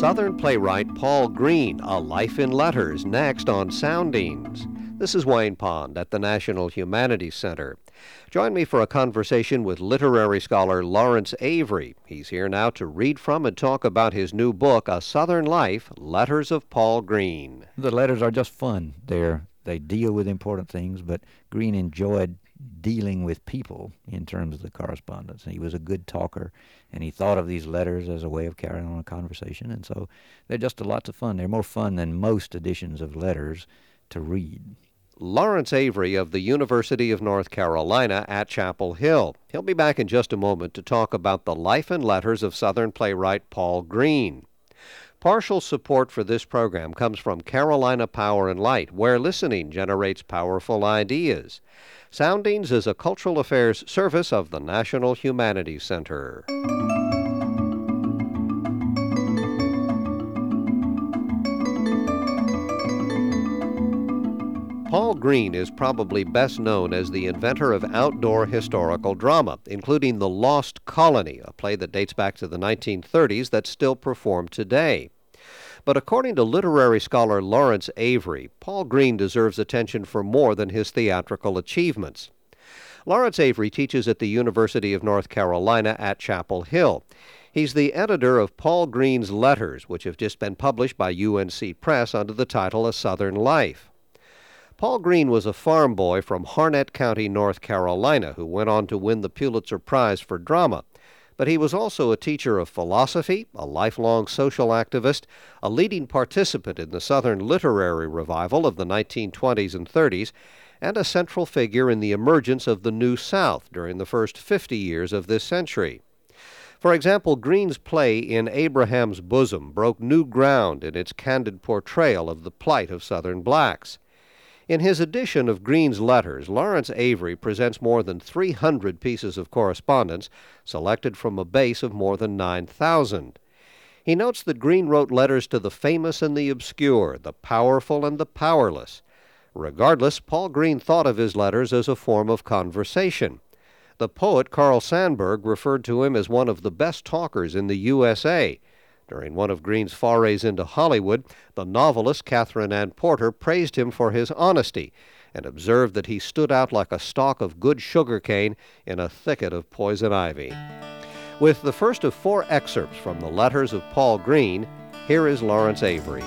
Southern playwright Paul Green, A Life in Letters, next on Soundings. This is Wayne Pond at the National Humanities Center. Join me for a conversation with literary scholar Lawrence Avery. He's here now to read from and talk about his new book, A Southern Life, Letters of Paul Green. The letters are just fun. They deal with important things, but Green enjoyed dealing with people in terms of the correspondence. He was a good talker, and he thought of these letters as a way of carrying on a conversation, and so they're just lots of fun. They're more fun than most editions of letters to read. Lawrence Avery of the University of North Carolina at Chapel Hill. He'll be back in just a moment to talk about the life and letters of Southern playwright Paul Green. Partial support for this program comes from Carolina Power and Light, where listening generates powerful ideas. Soundings is a cultural affairs service of the National Humanities Center. Paul Green is probably best known as the inventor of outdoor historical drama, including The Lost Colony, a play that dates back to the 1930s that's still performed today. But according to literary scholar Lawrence Avery, Paul Green deserves attention for more than his theatrical achievements. Lawrence Avery teaches at the University of North Carolina at Chapel Hill. He's the editor of Paul Green's Letters, which have just been published by UNC Press under the title A Southern Life. Paul Green was a farm boy from Harnett County, North Carolina, who went on to win the Pulitzer Prize for drama. But he was also a teacher of philosophy, a lifelong social activist, a leading participant in the Southern literary revival of the 1920s and 30s, and a central figure in the emergence of the New South during the first 50 years of this century. For example, Green's play In Abraham's Bosom broke new ground in its candid portrayal of the plight of Southern blacks. In his edition of Green's Letters, Lawrence Avery presents more than 300 pieces of correspondence, selected from a base of more than 9,000. He notes that Green wrote letters to the famous and the obscure, the powerful and the powerless. Regardless, Paul Green thought of his letters as a form of conversation. The poet Carl Sandburg referred to him as one of the best talkers in the USA. During one of Green's forays into Hollywood, the novelist Katherine Ann Porter praised him for his honesty and observed that he stood out like a stalk of good sugar cane in a thicket of poison ivy. With the first of 4 excerpts from the letters of Paul Green, here is Lawrence Avery.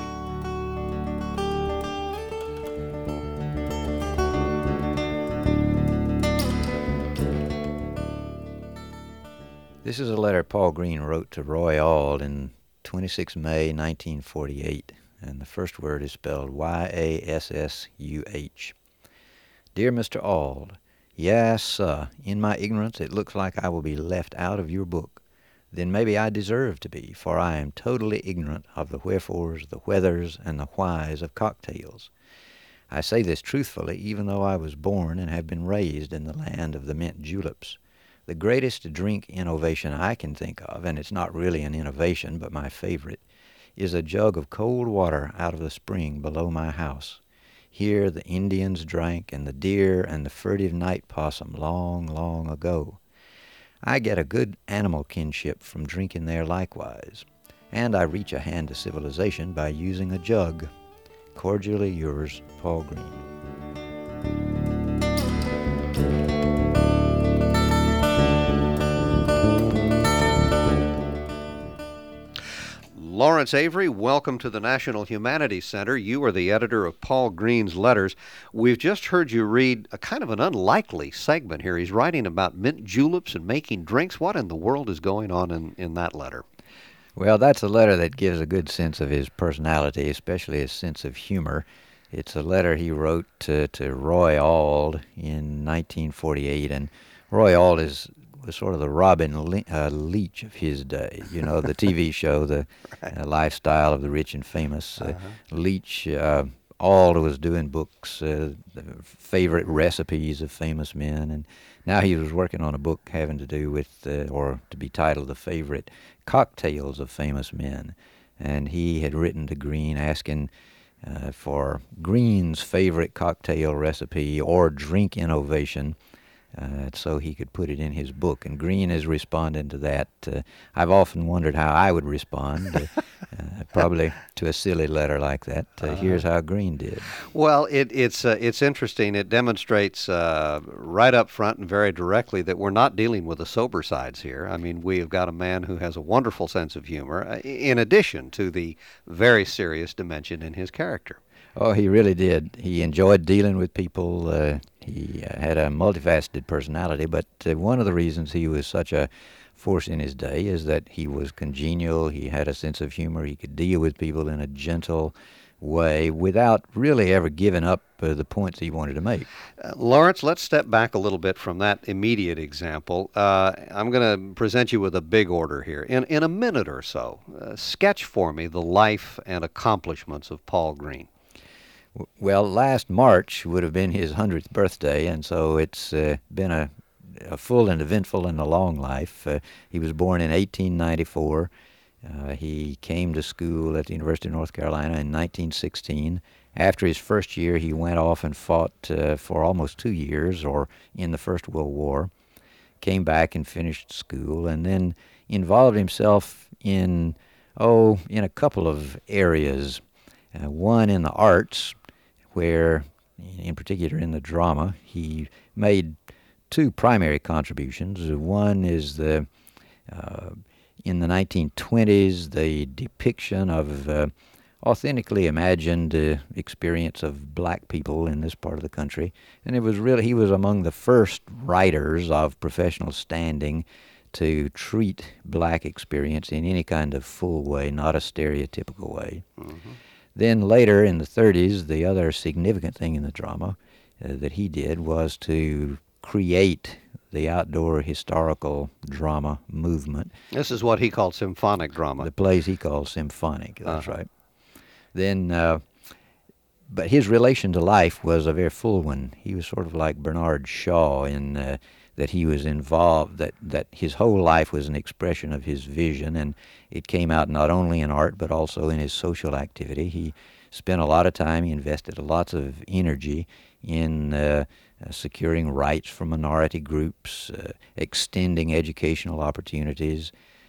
This is a letter Paul Green wrote to Roy Auld in 26 May 1948, and the first word is spelled Y-A-S-S-U-H. Dear Mr. Auld, yes, sir, in my ignorance it looks like I will be left out of your book. Then maybe I deserve to be, for I am totally ignorant of the wherefores, the whethers, and the whys of cocktails. I say this truthfully, even though I was born and have been raised in the land of the mint juleps. The greatest drink innovation I can think of, and it's not really an innovation but my favorite, is a jug of cold water out of the spring below my house. Here the Indians drank, and the deer and the furtive night possum long, long ago. I get a good animal kinship from drinking there likewise, and I reach a hand to civilization by using a jug. Cordially yours, Paul Green. Lawrence Avery, welcome to the National Humanities Center. You are the editor of Paul Green's Letters. We've just heard you read a kind of an unlikely segment here. He's writing about mint juleps and making drinks. What in the world is going on in that letter? Well, that's a letter that gives a good sense of his personality, especially his sense of humor. It's a letter he wrote to Roy Auld in 1948, and Roy Auld was sort of the Robin Leach of his day. You know, the TV show, the Right. Lifestyle of the Rich and Famous. Leach, Auld was doing books, the favorite recipes of famous men, and now he was working on a book having to do with, or to be titled, The Favorite Cocktails of Famous Men. And he had written to Green asking for Green's favorite cocktail recipe or drink innovation so he could put it in his book. And Greene is responding to that. I've often wondered how I would respond, probably to a silly letter like that. Here's how Greene did. Well, it's interesting. It demonstrates right up front and very directly that we're not dealing with the sober sides here. I mean, we've got a man who has a wonderful sense of humor, in addition to the very serious dimension in his character. Oh, he really did. He enjoyed dealing with people. He had a multifaceted personality, but one of the reasons he was such a force in his day is that he was congenial. He had a sense of humor. He could deal with people in a gentle way without really ever giving up the points he wanted to make. Lawrence, let's step back a little bit from that immediate example. I'm going to present you with a big order here. In a minute or so, sketch for me the life and accomplishments of Paul Greene. Well, last March would have been his 100th birthday, and so it's been a full and eventful and a long life. He was born in 1894. He came to school at the University of North Carolina in 1916. After his first year, he went off and fought for almost 2 years, or in the First World War. Came back and finished school, and then involved himself in a couple of areas. One in the arts, where, in particular in the drama, he made two primary contributions. One is in the 1920s, the depiction of authentically imagined experience of black people in this part of the country. And he was among the first writers of professional standing to treat black experience in any kind of full way, not a stereotypical way. Mm-hmm. Then later in the 30s, the other significant thing in the drama that he did was to create the outdoor historical drama movement. This is what he called symphonic drama. The plays he called symphonic, that's right. Then, but his relation to life was a very full one. He was sort of like Bernard Shaw in that he was involved, that his whole life was an expression of his vision, and it came out not only in art but also in his social activity. He spent a lot of time, he invested lots of energy in securing rights for minority groups, extending educational opportunities.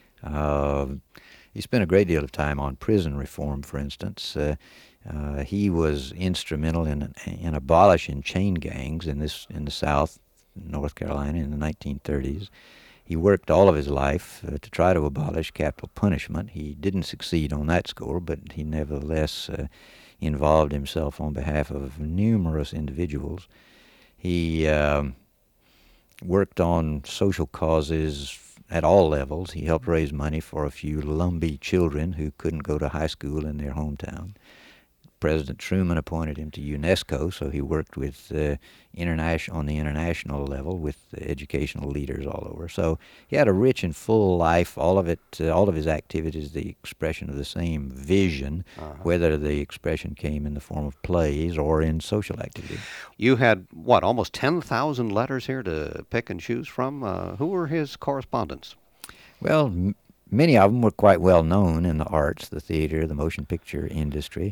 He spent a great deal of time on prison reform, for instance. He was instrumental in abolishing chain gangs in the South, North Carolina, in the 1930s. He worked all of his life to try to abolish capital punishment. He didn't succeed on that score, but he nevertheless involved himself on behalf of numerous individuals. He worked on social causes at all levels. He helped raise money for a few Lumbee children who couldn't go to high school in their hometown. President Truman appointed him to UNESCO, so he worked with on the international level with educational leaders all over. So he had a rich and full life. All of his activities, the expression of the same vision, whether the expression came in the form of plays or in social activity. You had almost 10,000 letters here to pick and choose from. Who were his correspondents? Well, many of them were quite well known in the arts, the theater, the motion picture industry.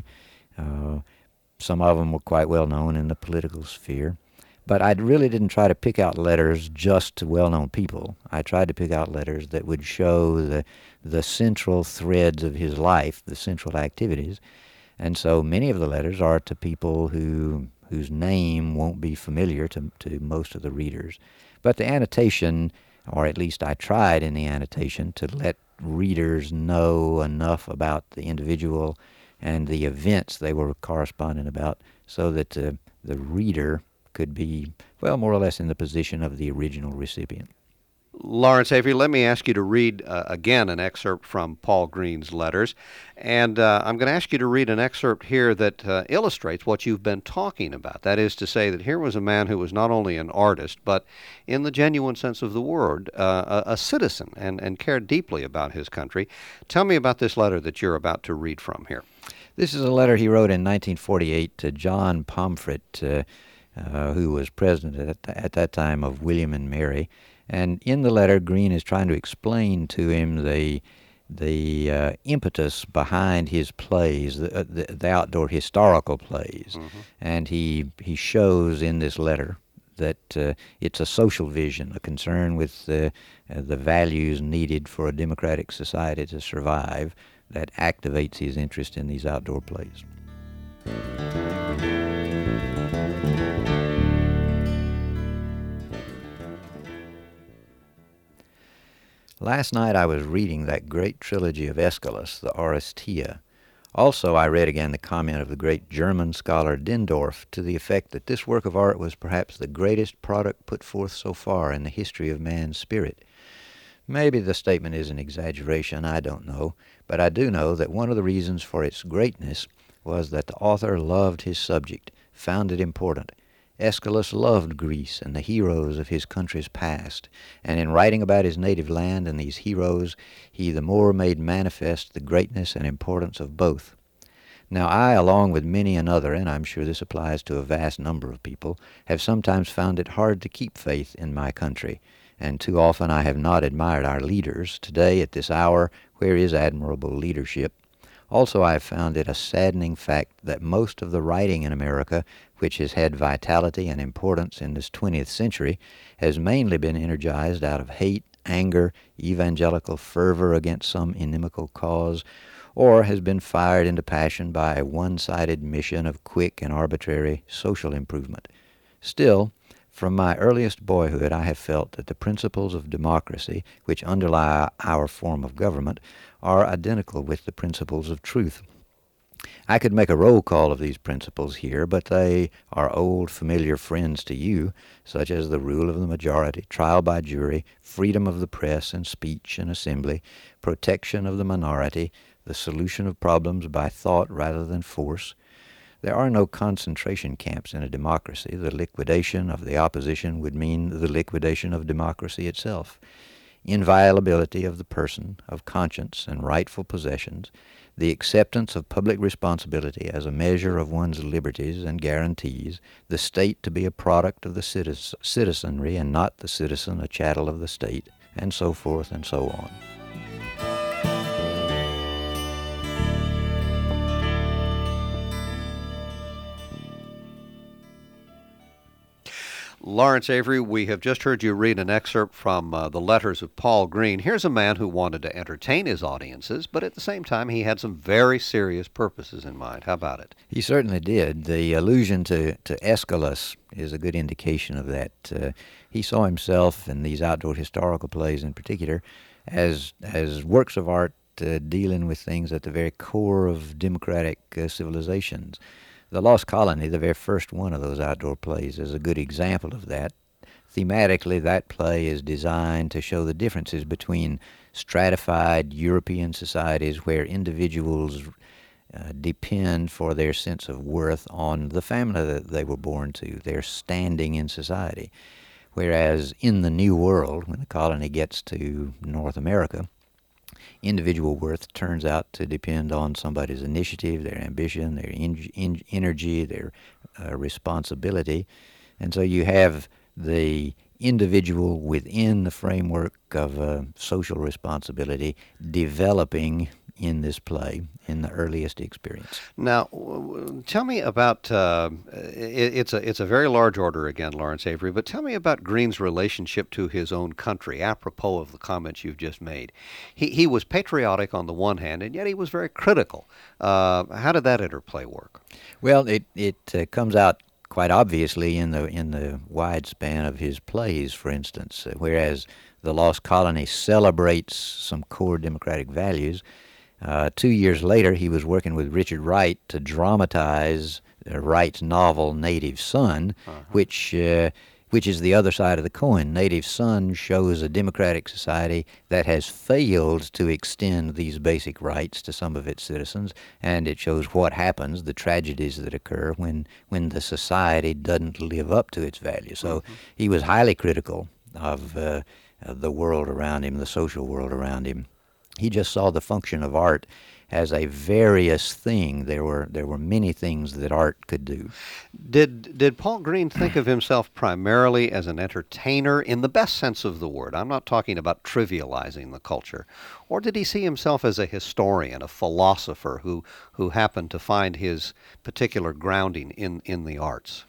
Some of them were quite well known in the political sphere. But I really didn't try to pick out letters just to well-known people. I tried to pick out letters that would show the central threads of his life, the central activities. And so many of the letters are to people whose name won't be familiar to most of the readers. But the annotation, or at least I tried in the annotation, to let readers know enough about the individual and the events they were corresponding about so that the reader could be, more or less in the position of the original recipient. Lawrence Avery, let me ask you to read again an excerpt from Paul Greene's letters. And I'm going to ask you to read an excerpt here that illustrates what you've been talking about. That is to say that here was a man who was not only an artist, but in the genuine sense of the word, a citizen and cared deeply about his country. Tell me about this letter that you're about to read from here. This is a letter he wrote in 1948 to John Pomfret, who was president at that time of William and Mary. And in the letter, Greene is trying to explain to him the impetus behind his plays, the outdoor historical plays. Mm-hmm. And he shows in this letter that it's a social vision, a concern with the values needed for a democratic society to survive that activates his interest in these outdoor plays. Last night I was reading that great trilogy of Aeschylus, the Oresteia. Also, I read again the comment of the great German scholar Dindorf to the effect that this work of art was perhaps the greatest product put forth so far in the history of man's spirit. Maybe the statement is an exaggeration, I don't know, but I do know that one of the reasons for its greatness was that the author loved his subject, found it important. Aeschylus loved Greece and the heroes of his country's past, and in writing about his native land and these heroes, he the more made manifest the greatness and importance of both. Now I, along with many another, and I'm sure this applies to a vast number of people, have sometimes found it hard to keep faith in my country, and too often I have not admired our leaders. Today, at this hour, where is admirable leadership? Also, I have found it a saddening fact that most of the writing in America, which has had vitality and importance in this 20th century, has mainly been energized out of hate, anger, evangelical fervor against some inimical cause, or has been fired into passion by a one-sided mission of quick and arbitrary social improvement. Still, from my earliest boyhood, I have felt that the principles of democracy, which underlie our form of government, are identical with the principles of truth. I could make a roll call of these principles here, but they are old, familiar friends to you, such as the rule of the majority, trial by jury, freedom of the press and speech and assembly, protection of the minority, the solution of problems by thought rather than force. There are no concentration camps in a democracy. The liquidation of the opposition would mean the liquidation of democracy itself. Inviolability of the person, of conscience and rightful possessions, the acceptance of public responsibility as a measure of one's liberties and guarantees, the state to be a product of the citizenry and not the citizen a chattel of the state, and so forth and so on. Lawrence Avery, we have just heard you read an excerpt from the letters of Paul Green. Here's a man who wanted to entertain his audiences, but at the same time he had some very serious purposes in mind. How about it? He certainly did. The allusion to Aeschylus is a good indication of that. He saw himself in these outdoor historical plays in particular as works of art dealing with things at the very core of democratic civilizations. The Lost Colony, the very first one of those outdoor plays, is a good example of that. Thematically, that play is designed to show the differences between stratified European societies where individuals depend for their sense of worth on the family that they were born to, their standing in society. Whereas in the New World, when the colony gets to North America, individual worth turns out to depend on somebody's initiative, their ambition, their energy, their responsibility. And so you have the individual within the framework of social responsibility developing in this play in the earliest experience. Now, tell me about, it's a very large order again, Lawrence Avery, but tell me about Green's relationship to his own country, apropos of the comments you've just made. He was patriotic on the one hand, and yet he was very critical. How did that interplay work? Well, it comes out quite obviously in the wide span of his plays, for instance, whereas The Lost Colony celebrates some core democratic values. 2 years later, he was working with Richard Wright to dramatize Wright's novel Native Son, which is the other side of the coin. Native Son shows a democratic society that has failed to extend these basic rights to some of its citizens, and it shows what happens, the tragedies that occur when the society doesn't live up to its values. So he was highly critical of the world around him, the social world around him. He just saw the function of art as a various thing. There were many things that art could do. Did Paul Green think of himself primarily as an entertainer in the best sense of the word? I'm not talking about trivializing the culture. Or did he see himself as a historian, a philosopher who happened to find his particular grounding in the arts?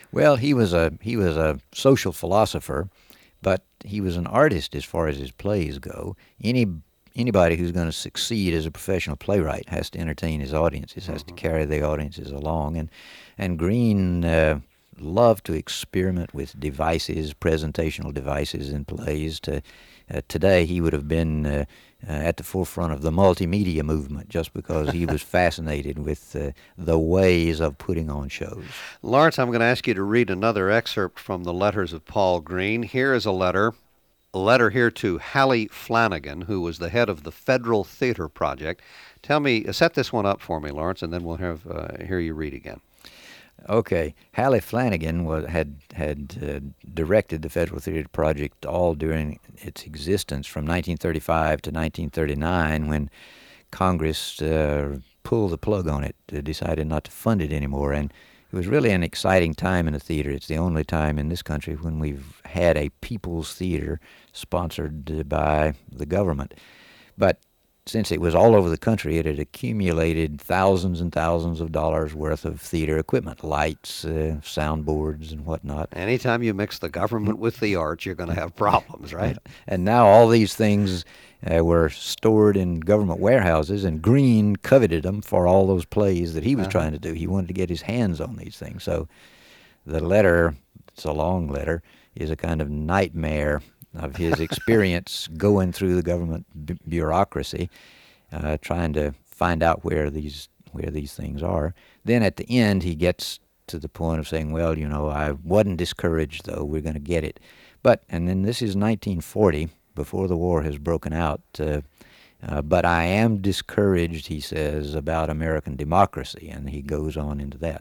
Well, he was a social philosopher, but he was an artist as far as his plays go. Anybody who's going to succeed as a professional playwright has to entertain his audiences, has to carry the audiences along, and Greene loved to experiment with devices, presentational devices in plays. Today, he would have been at the forefront of the multimedia movement just because he was fascinated with the ways of putting on shows. Lawrence, I'm going to ask you to read another excerpt from the letters of Paul Greene. Here is a letter here to Hallie Flanagan, who was the head of the Federal Theater Project. Tell me, set this one up for me, Lawrence, and then we'll hear you read again. Okay, Hallie Flanagan had directed the Federal Theater Project all during its existence from 1935 to 1939, when Congress pulled the plug on it, decided not to fund it anymore, and it was really an exciting time in the theater. It's the only time in this country when we've had a people's theater sponsored by the government. But since it was all over the country, it had accumulated thousands and thousands of dollars worth of theater equipment, lights, soundboards, and whatnot. Anytime you mix the government with the arts, you're going to have problems, right? And now all these things were stored in government warehouses, and Greene coveted them for all those plays that he was trying to do. He wanted to get his hands on these things. So the letter, it's a long letter, is a kind of nightmare of his experience going through the government bureaucracy, trying to find out where these things are. Then at the end, he gets to the point of saying, well, I wasn't discouraged, though. We're going to get it. And then this is 1940, before the war has broken out. But I am discouraged, he says, about American democracy, and he goes on into that.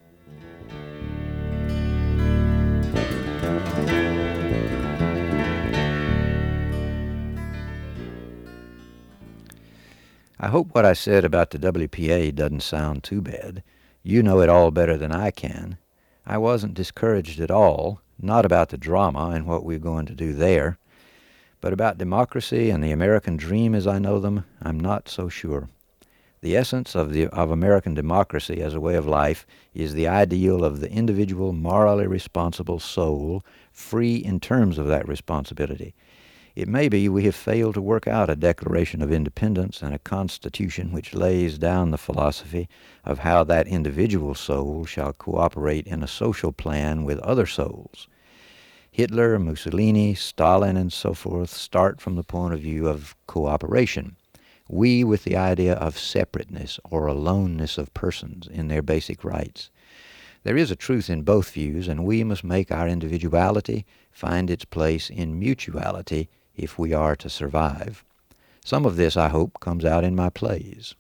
I hope what I said about the WPA doesn't sound too bad. You know it all better than I can. I wasn't discouraged at all, not about the drama and what we're going to do there, but about democracy and the American dream as I know them, I'm not so sure. The essence of American democracy as a way of life is the ideal of the individual morally responsible soul, free in terms of that responsibility. It may be we have failed to work out a Declaration of Independence and a Constitution which lays down the philosophy of how that individual soul shall cooperate in a social plan with other souls. Hitler, Mussolini, Stalin, and so forth start from the point of view of cooperation. We with the idea of separateness or aloneness of persons in their basic rights. There is a truth in both views, and we must make our individuality find its place in mutuality if we are to survive. Some of this, I hope, comes out in my plays.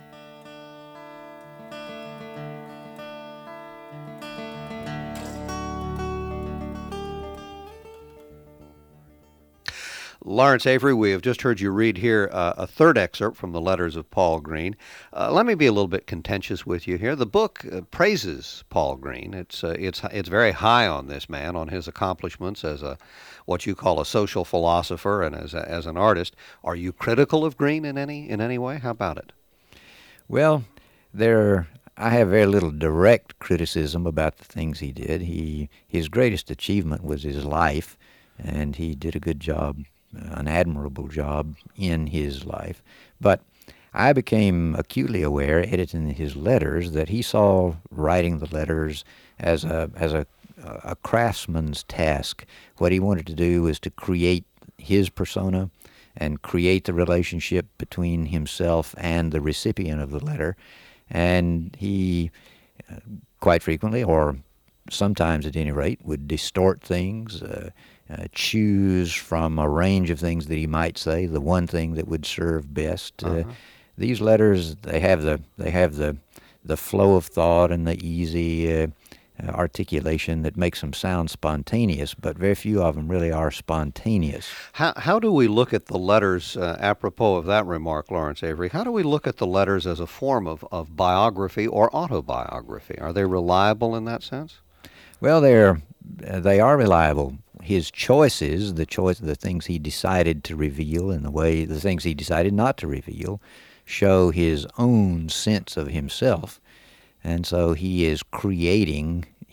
Lawrence Avery, we have just heard you read here a third excerpt from the letters of Paul Greene. Let me be a little bit contentious with you here. The book praises Paul Greene. It's very high on this man, on his accomplishments as what you call a social philosopher and as an artist. Are you critical of Greene in any way? How about it? Well, I have very little direct criticism about the things he did. His greatest achievement was his life, and he did a good job, an admirable job in his life. But I became acutely aware, editing his letters, that he saw writing the letters as a craftsman's task. What he wanted to do was to create his persona and create the relationship between himself and the recipient of the letter. And he quite frequently, or sometimes at any rate, would distort things, choose from a range of things that he might say, the one thing that would serve best. These letters, they have the flow of thought and the easy articulation that makes them sound spontaneous, but very few of them really are spontaneous. How do we look at the letters, apropos of that remark, Lawrence Avery, how do we look at the letters as a form of biography or autobiography? Are they reliable in that sense? Well, they are reliable. His choices, the things he decided to reveal and the things he decided not to reveal, show his own sense of himself. And so he is creating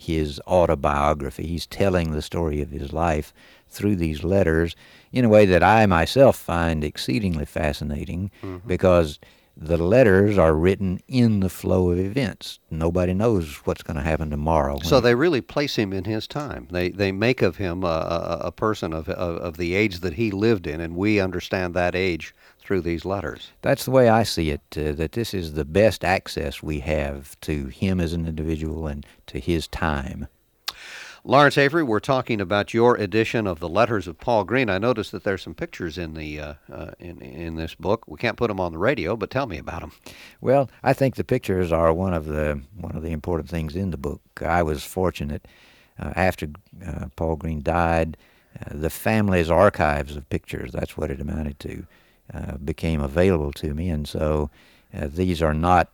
his autobiography. He's telling the story of his life through these letters in a way that I myself find exceedingly fascinating, because the letters are written in the flow of events. Nobody knows what's going to happen tomorrow. So they really place him in his time. They make of him a person of the age that he lived in, and we understand that age through these letters. That's the way I see it, that this is the best access we have to him as an individual and to his time. Lawrence Avery, we're talking about your edition of the Letters of Paul Green. I noticed that there's some pictures in the in this book. We can't put them on the radio, but tell me about them. Well, I think the pictures are one of the important things in the book. I was fortunate after Paul Green died, the family's archives of pictures, that's what it amounted to, became available to me, and so these are not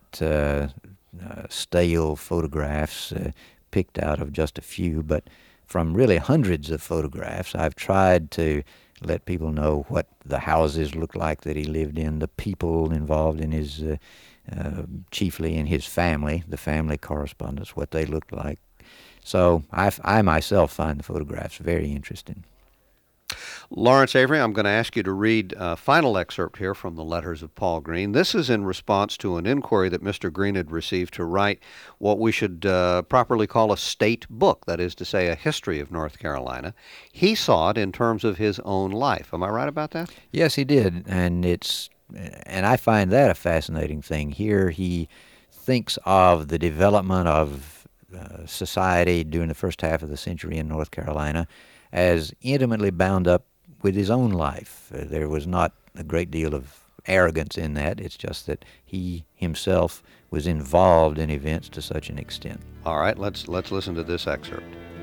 stale photographs picked out of just a few, but from really hundreds of photographs. I've tried to let people know what the houses looked like that he lived in, the people involved in his, chiefly in his family, the family correspondence, what they looked like. So I myself find the photographs very interesting. Lawrence Avery, I'm going to ask you to read a final excerpt here from the Letters of Paul Green. This is in response to an inquiry that Mr. Green had received to write what we should properly call a state book, that is to say, a history of North Carolina. He saw it in terms of his own life. Am I right about that? Yes, he did, and I find that a fascinating thing. Here he thinks of the development of society during the first half of the century in North Carolina as intimately bound up with his own life. There was not a great deal of arrogance in that. It's just that he himself was involved in events to such an extent. All right, let's listen to this excerpt.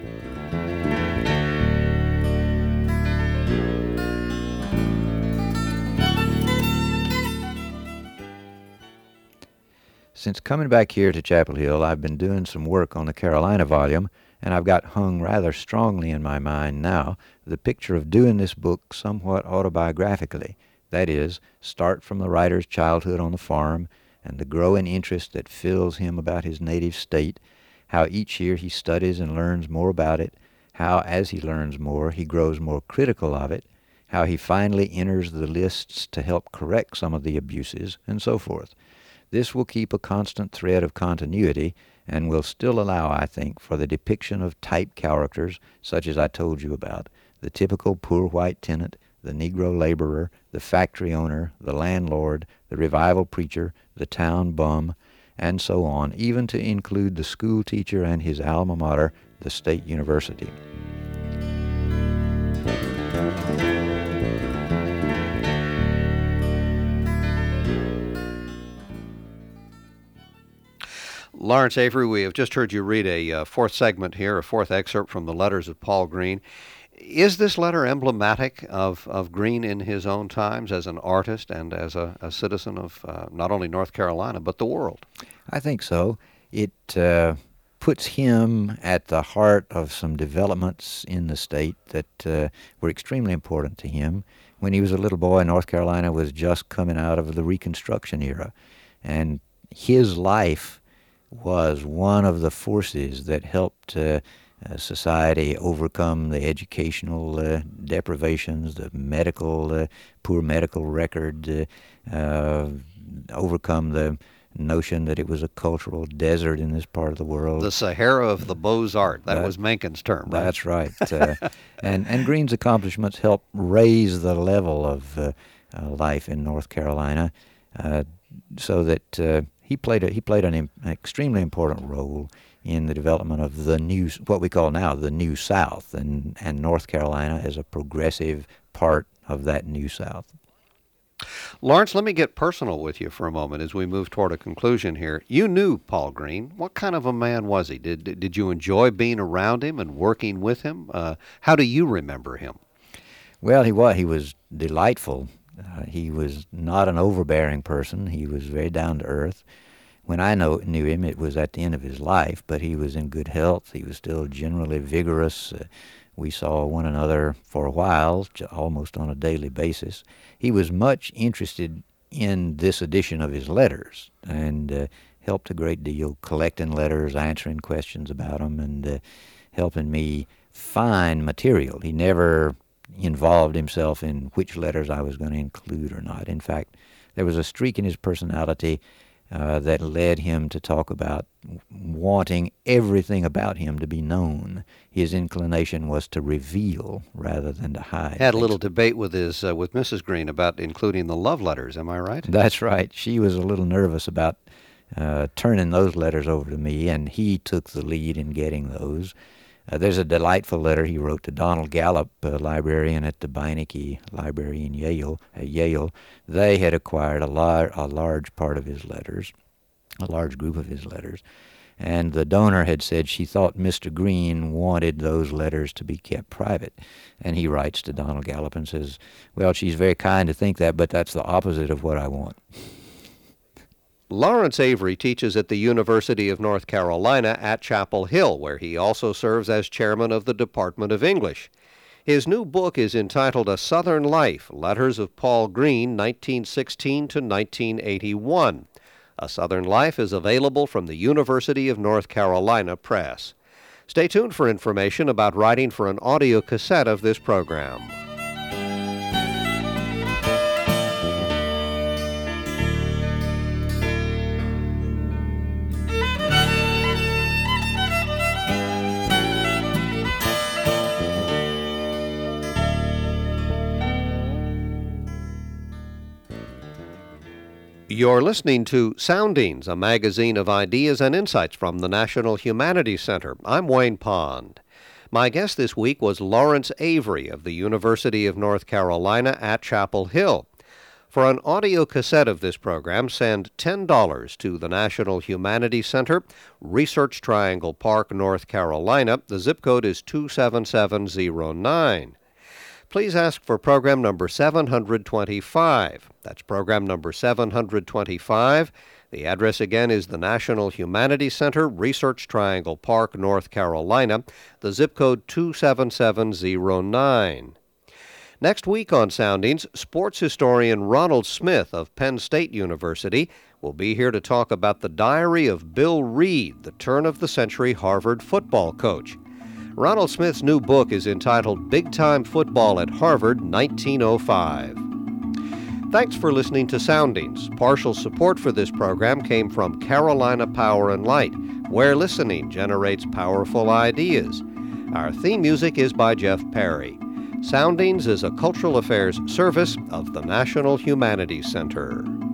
Since coming back here to Chapel Hill, I've been doing some work on the Carolina volume, and I've got hung rather strongly in my mind now the picture of doing this book somewhat autobiographically. That is, start from the writer's childhood on the farm and the growing interest that fills him about his native state, how each year he studies and learns more about it, how as he learns more he grows more critical of it, how he finally enters the lists to help correct some of the abuses, and so forth. This will keep a constant thread of continuity and will still allow, I think, for the depiction of type characters such as I told you about, the typical poor white tenant, the Negro laborer, the factory owner, the landlord, the revival preacher, the town bum, and so on, even to include the school teacher and his alma mater, the State University. Lawrence Avery, we have just heard you read a fourth segment here, a fourth excerpt from the Letters of Paul Green. Is this letter emblematic of Green in his own times as an artist and as a citizen of not only North Carolina, but the world? I think so. It puts him at the heart of some developments in the state that were extremely important to him. When he was a little boy, North Carolina was just coming out of the Reconstruction era, and his life was one of the forces that helped society overcome the educational deprivations, the medical, poor medical record, overcome the notion that it was a cultural desert in this part of the world. The Sahara of the Beaux-Arts, that was Mencken's term, right? That's right. And Green's accomplishments helped raise the level of life in North Carolina so that he played an extremely important role in the development of the new, what we call now the New South, and North Carolina as a progressive part of that New South. Lawrence, let me get personal with you for a moment as we move toward a conclusion here. You knew Paul Green. What kind of a man was he? Did you enjoy being around him and working with him? How do you remember him? Well, he was delightful. He was not an overbearing person. He was very down to earth. When I knew him, it was at the end of his life, but he was in good health. He was still generally vigorous. We saw one another for a while, almost on a daily basis. He was much interested in this edition of his letters, and helped a great deal, collecting letters, answering questions about them, and helping me find material. He never involved himself in which letters I was going to include or not. In fact, there was a streak in his personality that led him to talk about wanting everything about him to be known. His inclination was to reveal rather than to hide. Had a little debate with with Mrs. Green about including the love letters, am I right? That's right. She was a little nervous about turning those letters over to me, and he took the lead in getting those. There's a delightful letter he wrote to Donald Gallup, librarian at the Beinecke Library in Yale. They had acquired a large part of his letters, a large group of his letters, and the donor had said she thought Mr. Green wanted those letters to be kept private. And he writes to Donald Gallup and says, well, she's very kind to think that, but that's the opposite of what I want. Lawrence Avery teaches at the University of North Carolina at Chapel Hill, where he also serves as chairman of the Department of English. His new book is entitled A Southern Life, Letters of Paul Green, 1916 to 1981. A Southern Life is available from the University of North Carolina Press. Stay tuned for information about writing for an audio cassette of this program. You're listening to Soundings, a magazine of ideas and insights from the National Humanities Center. I'm Wayne Pond. My guest this week was Lawrence Avery of the University of North Carolina at Chapel Hill. For an audio cassette of this program, send $10 to the National Humanities Center, Research Triangle Park, North Carolina. The zip code is 27709. Please ask for program number 725. That's program number 725. The address again is the National Humanities Center, Research Triangle Park, North Carolina. The zip code 27709. Next week on Soundings, sports historian Ronald Smith of Penn State University will be here to talk about the diary of Bill Reed, the turn-of-the-century Harvard football coach. Ronald Smith's new book is entitled Big Time Football at Harvard, 1905. Thanks for listening to Soundings. Partial support for this program came from Carolina Power and Light, where listening generates powerful ideas. Our theme music is by Jeff Perry. Soundings is a cultural affairs service of the National Humanities Center.